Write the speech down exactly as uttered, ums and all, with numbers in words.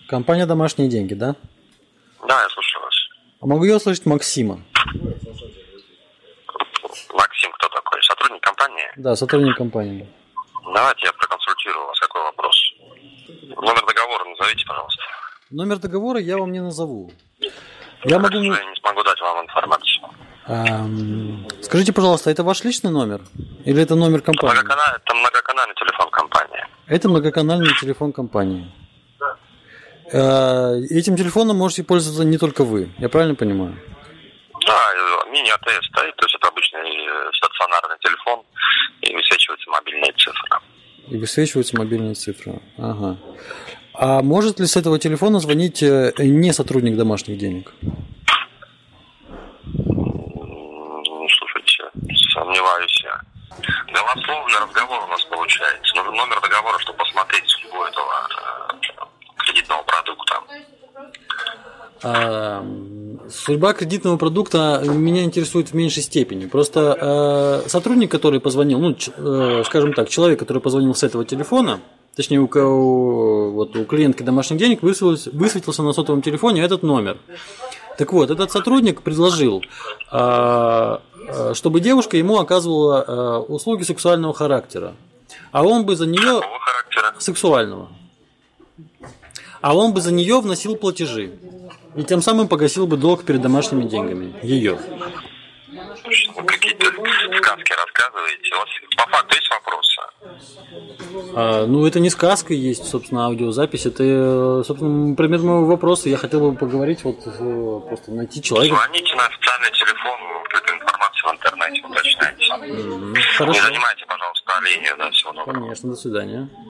Компания «Домашние деньги», да? Да, я слушаю вас. А могу я услышать Максима? Максим кто такой? Сотрудник компании? Да, сотрудник компании. Давайте я проконсультирую вас. Какой вопрос? Номер договора назовите, пожалуйста. Номер договора я вам не назову. Я могу... Я не смогу дать вам информацию. Эм, скажите, пожалуйста, это ваш личный номер? Или это номер компании? Многоканальный, это многоканальный телефон компании. Это многоканальный телефон компании. Э, этим телефоном можете пользоваться не только вы. Я правильно понимаю? Да, мини-АТС стоит, то есть это обычный стационарный телефон, и высвечиваются мобильные цифры. И высвечиваются мобильные цифры. Ага. А может ли с этого телефона звонить не сотрудник «Домашних денег»? Слушайте, сомневаюсь я. Голословный разговор у нас получается. Нужен номер договора, чтобы посмотреть судьбу этого э, кредитного продукта. А, судьба кредитного продукта меня интересует в меньшей степени. Просто э, сотрудник, который позвонил, ну, ч, э, скажем так, человек, который позвонил с этого телефона, точнее, у, у, вот, у клиентки «Домашних денег» высветился, высветился на сотовом телефоне этот номер. Так вот, этот сотрудник предложил, э, чтобы девушка ему оказывала э, услуги сексуального характера. А он бы за нее... Какого характера? Сексуального. А он бы за нее вносил платежи. И тем самым погасил бы долг перед домашними деньгами. Ее. Вы какие-то сказки рассказываете. У вас по факту есть вопросы? А, ну, это не сказка, есть, собственно, аудиозапись. Это, собственно, пример моего вопроса. Я хотел бы поговорить, вот просто найти человека. Звоните на официальный телефон, какую-то информацию в интернете уточняйте. Mm-hmm. Хорошо. Не занимайте, пожалуйста, линию, да, всего доброго. Конечно, до свидания.